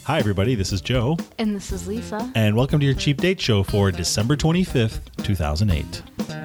Hi, everybody. This is Joe. And this is Lisa. And welcome to your Cheap Date Show for December 25th, 2008.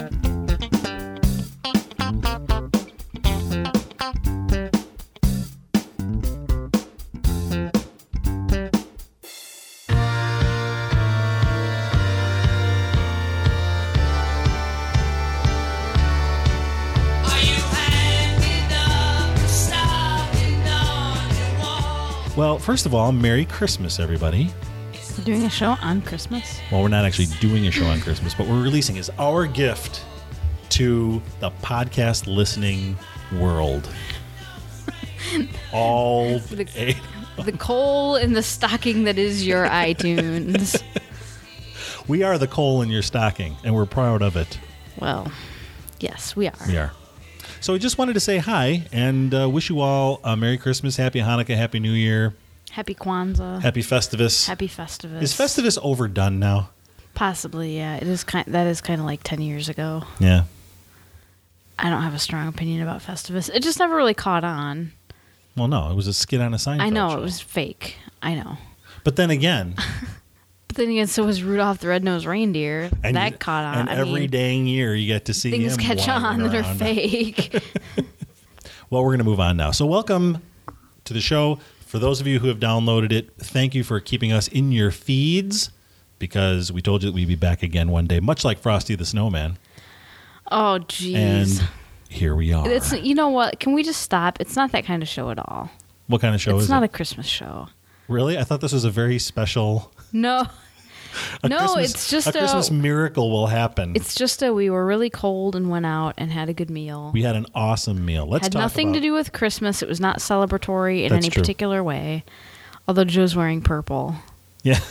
Well, first of all, Merry Christmas, everybody. We're doing a show on Christmas? Well, we're not actually doing a show on Christmas, but we're releasing as our gift to the podcast listening world. All the coal in the stocking that is your iTunes. We are the coal in your stocking, and we're proud of it. Well, yes, we are. We are. So we just wanted to say hi and wish you all a Merry Christmas, Happy Hanukkah, Happy New Year. Happy Kwanzaa. Happy Festivus. Happy Festivus. Is Festivus overdone now? Possibly, yeah. It is that is kind of like 10 years ago. Yeah. I don't have a strong opinion about Festivus. It just never really caught on. Well, no, it was a skit on a Seinfeld I know, show. it was fake. I know. But then again... But then again, so was Rudolph the Red-Nosed Reindeer. That caught on. And every dang year you get to see things him catch on that are fake. Well, we're going to move on now. So welcome to the show. For those of you who have downloaded it, thank you for keeping us in your feeds because we told you that we'd be back again one day, much like Frosty the Snowman. Oh, jeez. And here we are. You know what? Can we just stop? It's not that kind of show at all. What kind of show is it? It's not a Christmas show. Really? I thought this was a very special... No. It's just a Christmas miracle will happen. It's just we were really cold and went out and had a good meal. We had an awesome meal. Let's had talk nothing to do with Christmas. It was not celebratory in That's any true. particular way. Although Joe's wearing purple. Yeah.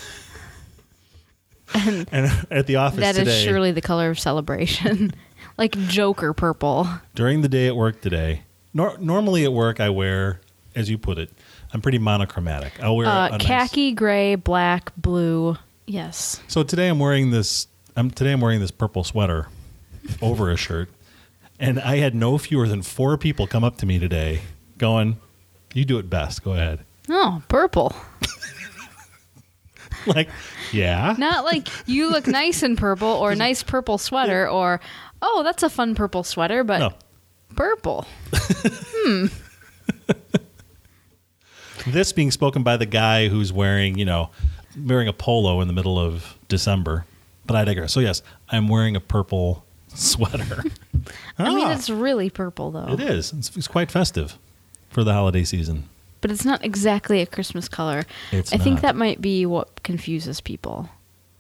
and at the office that today. That is surely the color of celebration. Like Joker purple. During the day at work today, normally at work I wear, as you put it, I'm pretty monochromatic. I'll wear a khaki, gray, black, blue. Yes. So today I'm wearing this purple sweater over a shirt, and I had no fewer than 4 people come up to me today going, "You do it best. Go ahead." Oh, purple. Like, yeah. Not like you look nice in purple or nice purple sweater or, oh, that's a fun purple sweater, but no. Purple. This being spoken by the guy who's wearing a polo in the middle of December. But I digress. So, yes, I'm wearing a purple sweater. I mean, it's really purple, though. It is. It's quite festive for the holiday season. But it's not exactly a Christmas color. I think that might be what confuses people.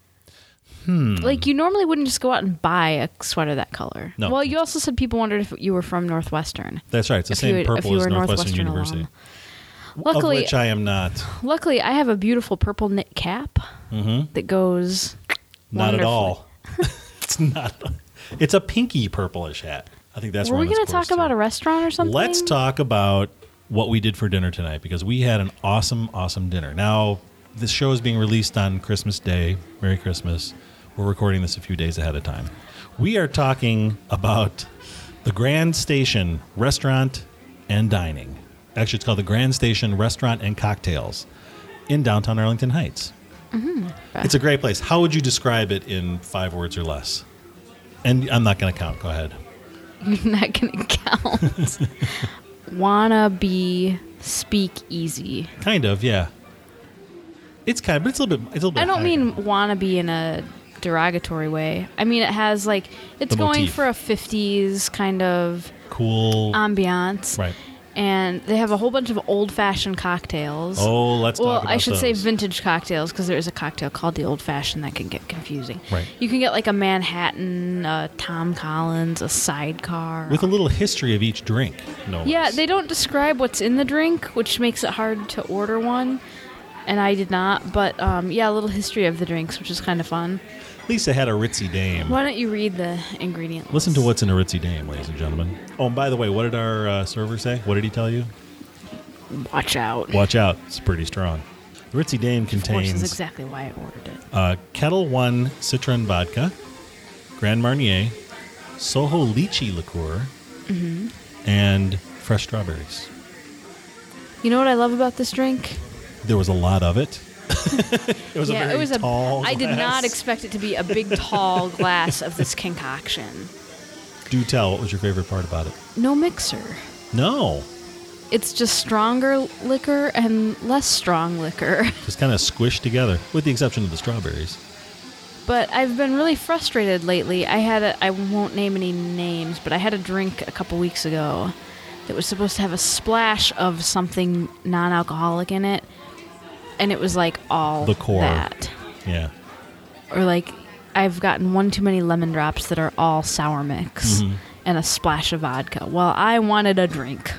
Like, you normally wouldn't just go out and buy a sweater that color. No. Well, you also said people wondered if you were from Northwestern. That's right. It's the same purple as Northwestern University. Luckily, of which I am not. Luckily, I have a beautiful purple knit cap that goes not at all. It's not. It's a pinky purplish hat. I think that's. Were we going to talk about a restaurant or something? Let's talk about what we did for dinner tonight because we had an awesome, awesome dinner. Now, this show is being released on Christmas Day. Merry Christmas. We're recording this a few days ahead of time. We are talking about the Grand Station Restaurant and Dining. Actually, it's called the Grand Station Restaurant and Cocktails in downtown Arlington Heights. Mm-hmm. It's a great place. How would you describe it in 5 words or less? And I'm not going to count. Go ahead. You're not going to count. Wanna be speak easy. Kind of, yeah. It's kind of, but it's a little bit. I don't mean wanna be in a derogatory way. I mean, it has it's going motif. for a 50s kind of cool ambiance. Right. And they have a whole bunch of old-fashioned cocktails. Oh, let's talk about those. Well, I should say vintage cocktails because there is a cocktail called the old-fashioned that can get confusing. Right. You can get a Manhattan, a Tom Collins, a sidecar. With a little history of each drink. No. Yeah, they don't describe what's in the drink, which makes it hard to order one. And I did not. But, a little history of the drinks, which is kind of fun. Lisa had a Ritzy Dame. Why don't you read the ingredient list? Listen to what's in a Ritzy Dame, ladies and gentlemen. Oh, and by the way, what did our server say? What did he tell you? Watch out. Watch out. It's pretty strong. The Ritzy Dame contains... Which is exactly why I ordered it. Kettle One Citron Vodka, Grand Marnier, Soho Lychee Liqueur, and fresh strawberries. You know what I love about this drink? There was a lot of it. It was a very tall glass. I did not expect it to be a big, tall glass of this concoction. Do tell, what was your favorite part about it? No mixer. No. It's just stronger liquor and less strong liquor. Just kind of squished together, with the exception of the strawberries. But I've been really frustrated lately. I won't name any names, but I had a drink a couple weeks ago that was supposed to have a splash of something non-alcoholic in it, and it was like all the core. That. Yeah. Or like, I've gotten one too many lemon drops that are all sour mix and a splash of vodka. Well, I wanted a drink.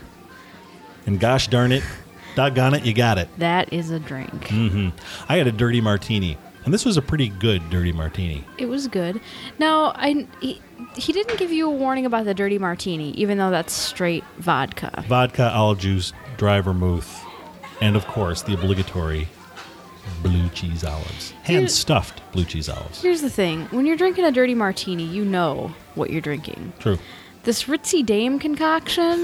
And gosh darn it, doggone it, you got it. That is a drink. Mm-hmm. I had a dirty martini, and this was a pretty good dirty martini. It was good. Now, he didn't give you a warning about the dirty martini, even though that's straight vodka. Vodka, olive juice, dry vermouth, and of course the obligatory blue cheese olives. Hand-stuffed blue cheese olives. Here's the thing. When you're drinking a dirty martini, you know what you're drinking. True. This Ritzy Dame concoction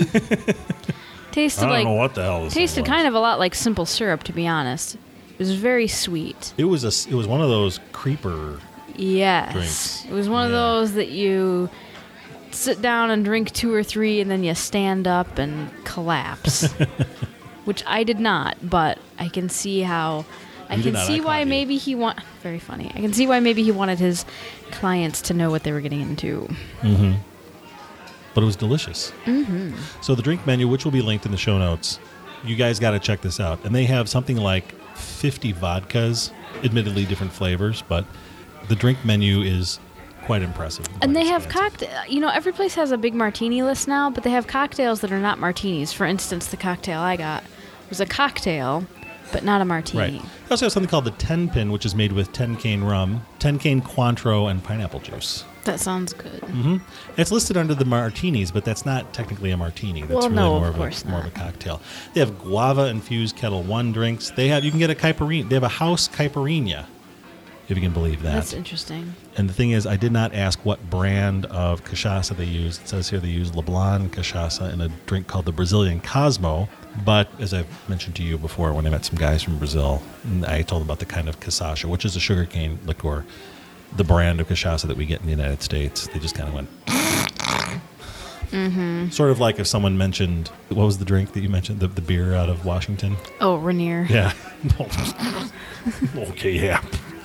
tasted I don't know what the hell this tasted was. kind of a lot like simple syrup, to be honest. It was very sweet. It was one of those creeper Yes. drinks. It was one of those that you sit down and drink 2 or 3 and then you stand up and collapse. Which I did not, but I can see how I can see why maybe he very funny. I can see why maybe he wanted his clients to know what they were getting into. Mm-hmm. But it was delicious. Mm-hmm. So the drink menu, which will be linked in the show notes, you guys got to check this out. And they have something like 50 vodkas, admittedly different flavors, but the drink menu is quite impressive. And they have cocktail. Every place has a big martini list now, but they have cocktails that are not martinis. For instance, the cocktail I got was a cocktail, but not a martini. Right. They also have something called the 10-pin, which is made with 10-cane rum, 10-cane Cointreau, and pineapple juice. That sounds good. Mm-hmm. It's listed under the martinis, but that's not technically a martini. That's more of a cocktail. They have guava-infused Kettle One drinks. You can get a caipirinha. They have a house caipirinha, if you can believe that. That's interesting. And the thing is, I did not ask what brand of cachaça they use. It says here they use Leblon cachaça in a drink called the Brazilian Cosmo. But as I've mentioned to you before, when I met some guys from Brazil, I told them about the kind of cachaça, which is a sugarcane liqueur, the brand of cachaça that we get in the United States. They just kind of went... Mm-hmm. Sort of like if someone mentioned... What was the drink that you mentioned? The beer out of Washington? Oh, Rainier. Yeah. Okay, yeah.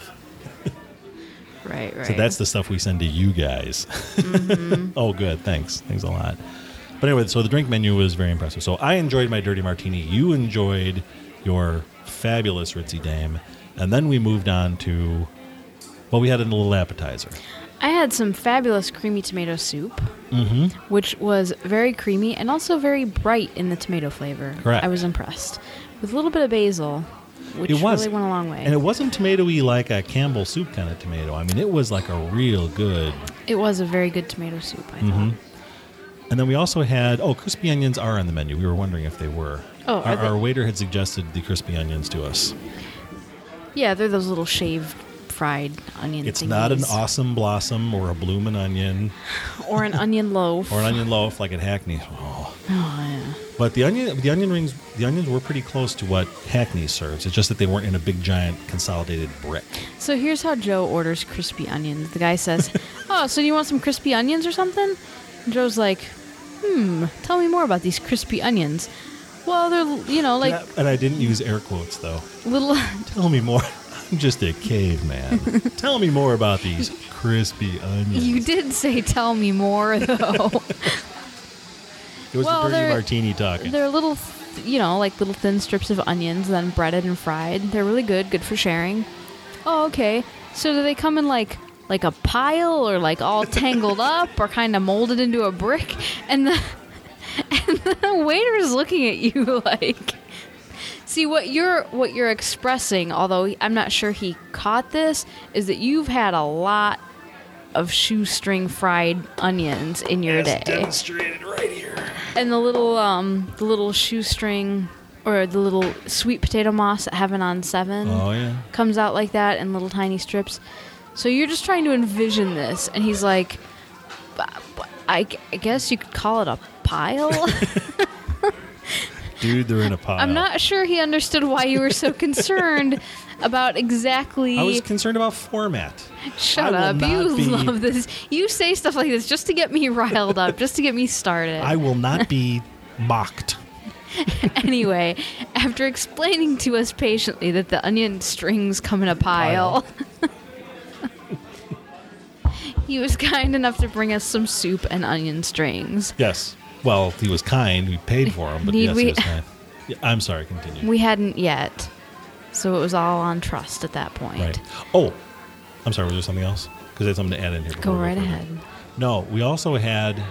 Right. So that's the stuff we send to you guys. Mm-hmm. Oh, good. Thanks a lot. But anyway, so the drink menu was very impressive. So I enjoyed my dirty martini. You enjoyed your fabulous Ritzy Dame. And then we moved on to, we had a little appetizer. I had some fabulous creamy tomato soup, which was very creamy and also very bright in the tomato flavor. Correct. I was impressed. With a little bit of basil, which really went a long way. And it wasn't tomatoey like a Campbell soup kind of tomato. I mean, it was like a real good... It was a very good tomato soup, I thought. And then we also had, crispy onions are on the menu. We were wondering if they were. Oh, our waiter had suggested the crispy onions to us. Yeah, they're those little shaved fried onion It's thingies. not an awesome blossom or a bloomin' onion. Or an onion loaf. Or an onion loaf like at Hackney's. Oh, yeah. But the onion rings, the onions were pretty close to what Hackney serves. It's just that they weren't in a big, giant, consolidated brick. So here's how Joe orders crispy onions. The guy says, "Oh, so you want some crispy onions or something?" And Joe's like, tell me more about these crispy onions. Well, they're, like... And I didn't use air quotes, though. Little... Tell me more. I'm just a caveman. Tell me more about these crispy onions. You did say tell me more, though. It was the dirty martini talking. They're little, like little thin strips of onions, then breaded and fried. They're really good for sharing. Oh, okay. So do they come in like a pile or like all tangled up or kind of molded into a brick? And the waiter is looking at you like... See, what you're expressing, although I'm not sure he caught this, is that you've had a lot of shoestring fried onions in your day. Demonstrated right here. And the little shoestring or the little sweet potato moss at Heaven on 7 comes out like that in little tiny strips. So you're just trying to envision this, and he's like, I guess you could call it a pile. Dude, they're in a pile. I'm not sure he understood why you were so concerned about exactly. I was concerned about format. Shut up. You love this. You say stuff like this just to get me riled up, just to get me started. I will not be mocked. Anyway, after explaining to us patiently that the onion strings come in a pile. He was kind enough to bring us some soup and onion strings. Yes. Well, he was kind. We paid for him, but yes, he was kind. Yeah, I'm sorry, continue. We hadn't yet. So it was all on trust at that point. Right. Oh, I'm sorry. Was there something else? Because I had something to add in here. Go right ahead. No, we also had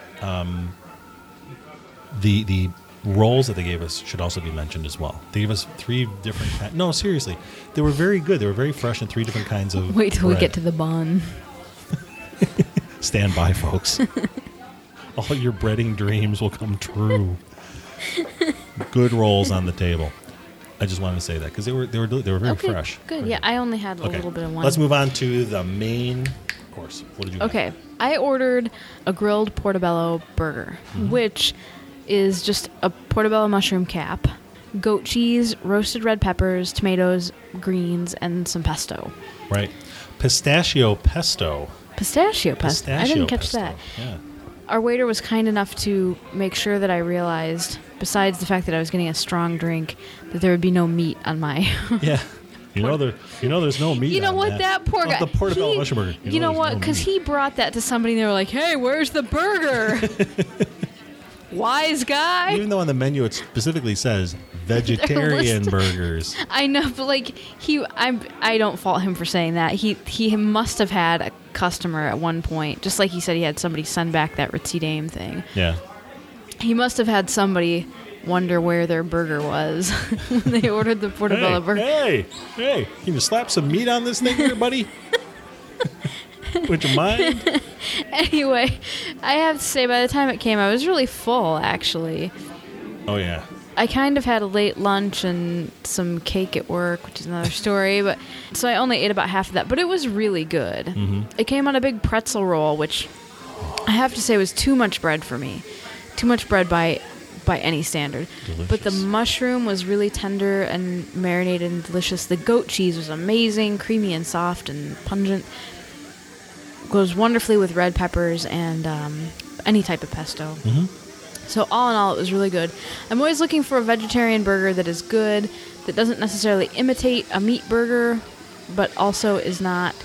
the rolls that they gave us should also be mentioned as well. They gave us 3 different kinds. No, seriously. They were very good. They were very fresh in 3 different kinds of Wait till bread. we get to the bun. Stand by, folks. All your breading dreams will come true. Good rolls on the table. I just wanted to say that because they were very fresh. Good. Very Yeah, I only had a little bit of one. Let's move on to the main course. What did you? Okay, I ordered a grilled portobello burger, which is just a portobello mushroom cap, goat cheese, roasted red peppers, tomatoes, greens, and some pesto. Right. Pistachio pesto. Pistachio pesto. I didn't catch pesto. that. Yeah. Our waiter was kind enough to make sure that I realized, besides the fact that I was getting a strong drink, that there would be no meat on my. Yeah. You know there's no meat. You know on what? That poor guy. The portobello mushroom burger. You know what? Because he brought that to somebody, and they were like, "Hey, where's the burger?" Wise guy. Even though on the menu it specifically says vegetarian burgers. I know, but like I don't fault him for saying that. He must have had a customer at one point, just like he said he had somebody send back that Ritzy Dame thing. Yeah. He must have had somebody wonder where their burger was when they ordered the portobello burger. Hey, can you slap some meat on this thing here, buddy? Would you mind? Anyway, I have to say, by the time it came, I was really full, actually. Oh, yeah. I kind of had a late lunch and some cake at work, which is another story. But so I only ate about half of that, but it was really good. Mm-hmm. It came on a big pretzel roll, which I have to say was too much bread for me. Too much bread by any standard. Delicious. But the mushroom was really tender and marinated and delicious. The goat cheese was amazing, creamy and soft and pungent. Goes wonderfully with red peppers and any type of pesto. Mm-hmm. So all in all, it was really good. I'm always looking for a vegetarian burger that is good, that doesn't necessarily imitate a meat burger, but also is not,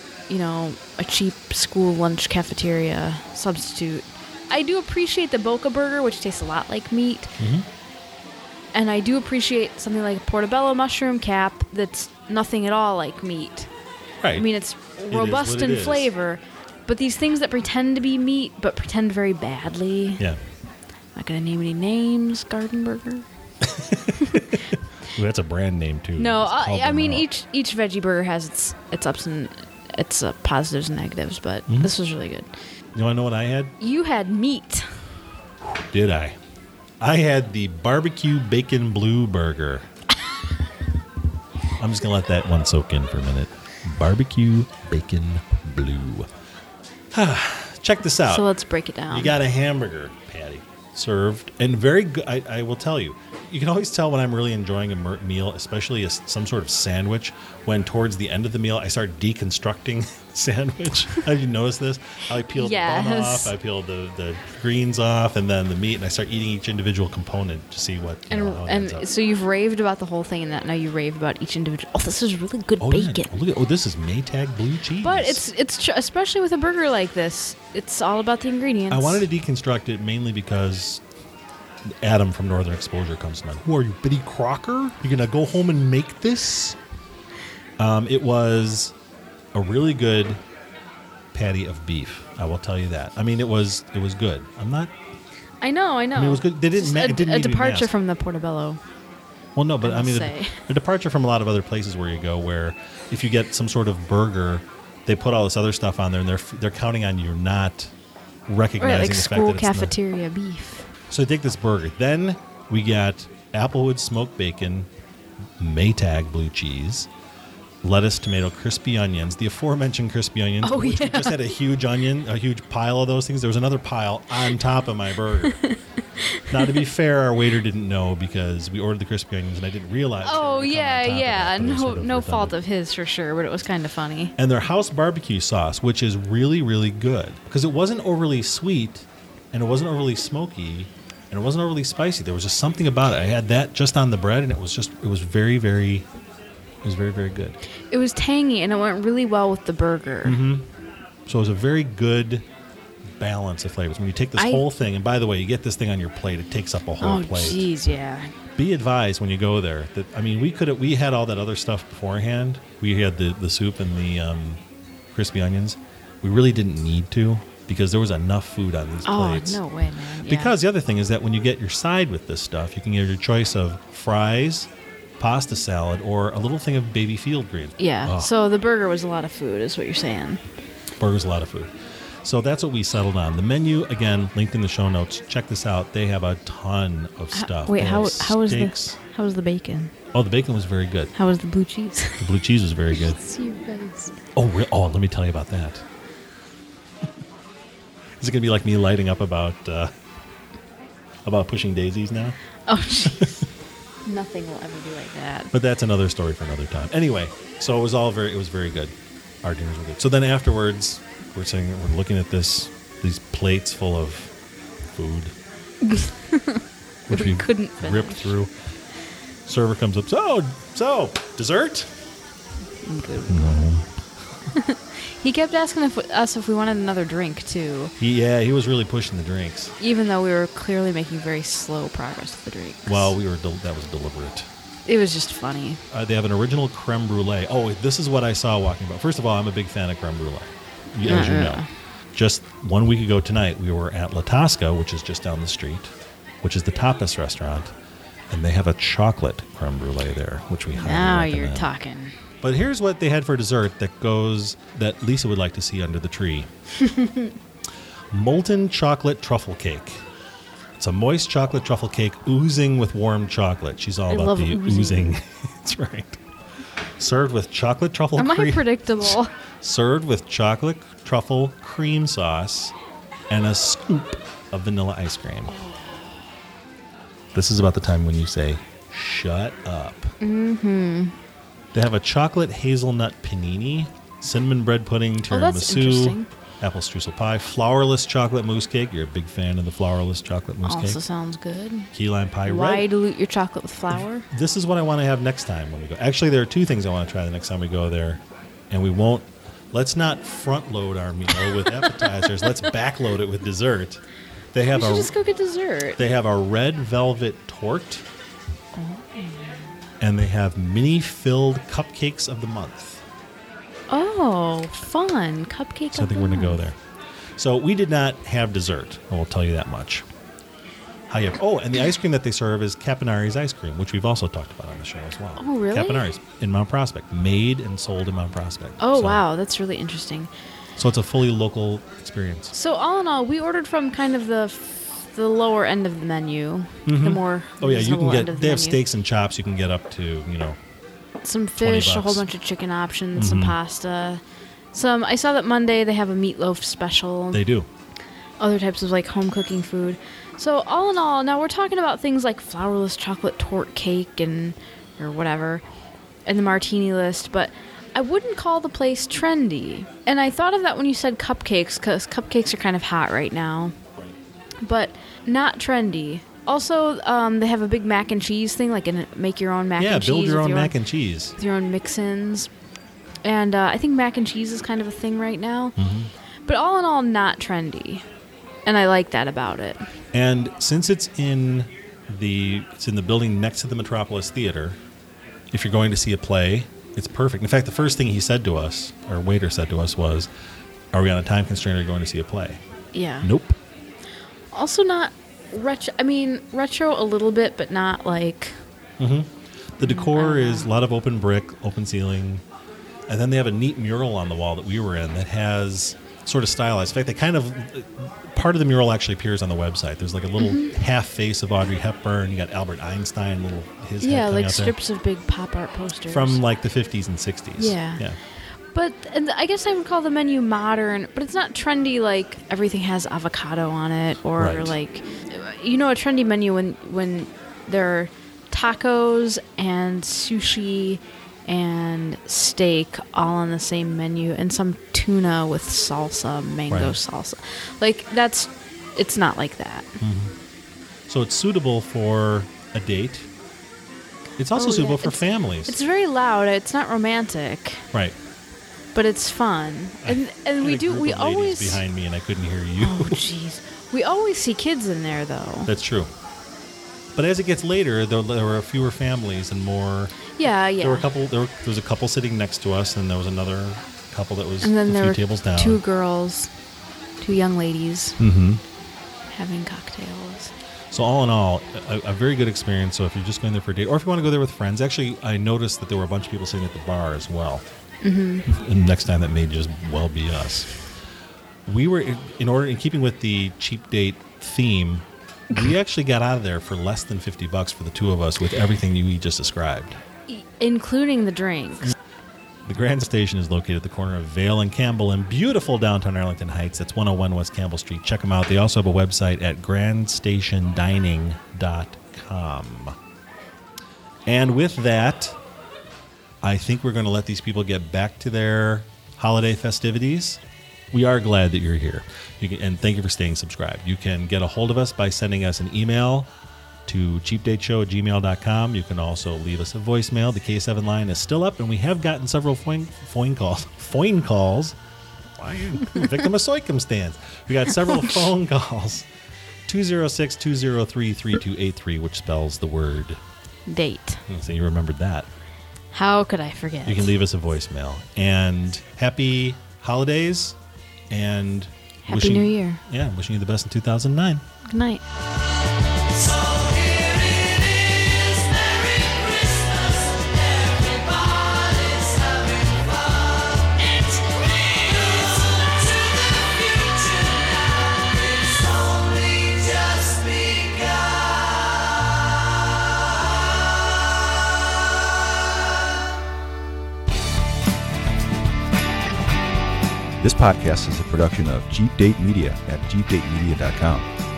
a cheap school lunch cafeteria substitute. I do appreciate the Boca burger, which tastes a lot like meat. Mm-hmm. And I do appreciate something like a portobello mushroom cap that's nothing at all like meat. Right. I mean, it's robust in flavor, but these things that pretend to be meat but pretend very badly. Yeah. Not going to name any names. Garden Burger. Ooh, that's a brand name too. No, I mean each veggie burger has its ups and its positives and negatives, but this was really good. You want to know what I had? You had meat. Did I? I had the barbecue bacon blue burger. I'm just going to let that one soak in for a minute. Barbecue bacon blue. Check this out. So let's break it down. You got a hamburger patty served, and very good. I will tell you, you can always tell when I'm really enjoying a meal, especially some sort of sandwich, when towards the end of the meal I start deconstructing sandwich. Have you noticed this? I peel the bun off, I peel the greens off, and then the meat, and I start eating each individual component to see what. And so you've raved about the whole thing, and now you rave about each individual. Oh, this is really good bacon. Yeah. Look at this is Maytag blue cheese. But it's especially with a burger like this, it's all about the ingredients. I wanted to deconstruct it mainly because Adam from Northern Exposure comes to mind. Who are you, Biddy Crocker? You're gonna go home and make this? It was a really good patty of beef. I will tell you that. I mean, it was good. I know. I mean, it was good. They didn't. It didn't a departure from the portobello. Well, no, but I mean, a departure from a lot of other places where you go, where if you get some sort of burger, they put all this other stuff on there, and they're counting on you not recognizing like the fact school that cafeteria beef. So take this burger. Then we got Applewood smoked bacon, Maytag blue cheese, lettuce, tomato, crispy onions, the aforementioned crispy onions. Oh, which yeah. We just had a huge pile of those things. There was another pile on top of my burger. Now, to be fair, our waiter didn't know because we ordered the crispy onions and I didn't realize. Oh, they were gonna come yeah, on top of yeah. that, but it was No, sort of no fault redundant. of his for sure, but it was kind of funny. And their house barbecue sauce, which is really, really good because it wasn't overly sweet and it wasn't overly smoky and it wasn't overly spicy. There was just something about it. I had that just on the bread and it was very, very good. It was tangy and it went really well with the burger. So it was a very good balance of flavors. When you take this whole thing, and by the way, you get this thing on your plate, it takes up a whole Oh, plate. jeez, yeah. Be advised when you go there that, I mean, we had all that other stuff beforehand. We had the soup and the crispy onions. We really didn't need to because there was enough food on these plates. Oh, no way, man. Yeah. Because the other thing is that when you get your side with this stuff, you can get your choice of fries, pasta salad, or a little thing of baby field greens. Yeah, Oh, so the burger was a lot of food, is what you're saying. burger's a lot of food. So that's what we settled on. The menu, again, linked in the show notes. Check this out. They have a ton of stuff. Wait, They how have was steaks. the bacon? Oh, the bacon was very good. How was the blue cheese? The blue cheese was very good. See your face. Oh, let me tell you about that. Is it going to be like me lighting up about pushing daisies now? Oh, jeez. Nothing will ever be like that. But that's another story for another time. Anyway, so it was very good. Our dinners were good. So then afterwards, we're looking at these plates full of food, which we couldn't finish. ripped through. Server comes up. So dessert? I'm good. He kept asking us if we wanted another drink too, He was really pushing the drinks. even though we were clearly making very slow progress with the drinks. Well, that was deliberate. It was just funny. They have an original creme brulee. Oh, this is what I saw walking by. First of all, I'm a big fan of creme brulee, as you know. Just 1 week ago tonight, we were at La Tasca, which is just down the street, which is the tapas restaurant, and they have a chocolate creme brulee there, which we highly Now recommend. you're talking. But here's what they had for dessert that Lisa would like to see under the tree. Molten chocolate truffle cake. It's a moist chocolate truffle cake oozing with warm chocolate. She's all I about love the oozing. That's right. Served with chocolate truffle Am I cream. predictable? Served with chocolate truffle cream sauce and a scoop of vanilla ice cream. This is about the time when you say, shut up. Mm-hmm. They have a chocolate hazelnut panini, cinnamon bread pudding, that's interesting. tiramisu, apple streusel pie, flourless chocolate mousse cake. You're a big fan of the flourless chocolate mousse Also cake. sounds good. Key lime pie. Why dilute your chocolate with flour? This is what I want to have next time when we go. Actually, there are two things I want to try the next time we go there. And we won't, let's not front load our meal with appetizers. Let's back load it with dessert. They have We should just go get dessert. They have a red velvet torte. And they have mini filled cupcakes of the month. Oh, fun. Cupcake. So I think we're going to go there. So we did not have dessert. I will tell you that much. And the ice cream that they serve is Capinari's ice cream, which we've also talked about on the show as well. Oh, really? Capinari's in Mount Prospect, made and sold in Mount Prospect. Oh, So- wow. That's really interesting. So it's a fully local experience. So all in all, we ordered from kind of the lower end of the menu, the more Oh yeah, you can reasonable end get. of the They have menu. steaks and chops. You can get up to Some fish, a whole $20. bunch of chicken options, some pasta. I saw that Monday they have a meatloaf special. They do. Other types of like home cooking food. So all in all, now we're talking about things like flourless chocolate torte cake or whatever, and the martini list, but I wouldn't call the place trendy. And I thought of that when you said cupcakes, because cupcakes are kind of hot right now, but not trendy. Also, they have a big mac and cheese thing, like make your own mac and cheese. Yeah, build your with own mac and cheese. with your own mix-ins. And I think mac and cheese is kind of a thing right now. Mm-hmm. But all in all, not trendy. And I like that about it. And since it's in the building next to the Metropolis Theater, if you're going to see a play, it's perfect. In fact, the first thing he said to us, our waiter said to us, was, "Are we on a time constraint or are you going to see a play?" Yeah. Nope. Also not retro. I mean, retro a little bit, but not like... The decor is a lot of open brick, open ceiling, and then they have a neat mural on the wall that we were in that has sort of stylized. In fact, part of the mural actually appears on the website. There's like a little half face of Audrey Hepburn. You got Albert Einstein, his head Yeah, coming like out there. strips of big pop art posters. From like the 50s and 60s. Yeah. But and I guess I would call the menu modern, but it's not trendy like everything has avocado on it or Right. like you know, a trendy menu when there are tacos and sushi and steak all on the same menu, and some tuna with salsa, mango salsa. Like, it's not like that. Mm-hmm. So it's suitable for a date. It's also suitable for families. It's very loud. It's not romantic. Right. But it's fun. And we always behind me, and I couldn't hear you. Oh, jeez. We always see kids in there, though. That's true. But as it gets later, there were fewer families and more. Yeah. There was a couple sitting next to us, and there was another couple that was and then a few tables down. 2 girls, 2 young ladies, having cocktails. So all in all, a very good experience. So if you're just going there for a date, or if you want to go there with friends, actually, I noticed that there were a bunch of people sitting at the bar as well. Mm-hmm. And next time, that may just well be us. We were in keeping with the cheap date theme. We actually got out of there for less than $50 for the 2 of us with everything you just described, including the drinks. The Grand Station is located at the corner of Vale and Campbell in beautiful downtown Arlington Heights. That's 101 West Campbell Street. Check them out. They also have a website at grandstationdining.com. And with that, I think we're going to let these people get back to their holiday festivities. We are glad that you're here. And thank you for staying subscribed. You can get a hold of us by sending us an email to cheapdateshow@gmail.com. You can also leave us a voicemail. The K7 line is still up, and we have gotten several phone calls. Why are you victim of circumstance? We got several phone calls. 206-203-3283, which spells the word date. So you remembered that. How could I forget? You can leave us a voicemail. And happy holidays and Happy New Year. Yeah, wishing you the best in 2009. Good night. So here it is, Merry Christmas, everybody's having fun. It's great. Look to the future now, it's only just begun. This podcast is a production of Jeep Date Media at jeepdatemedia.com.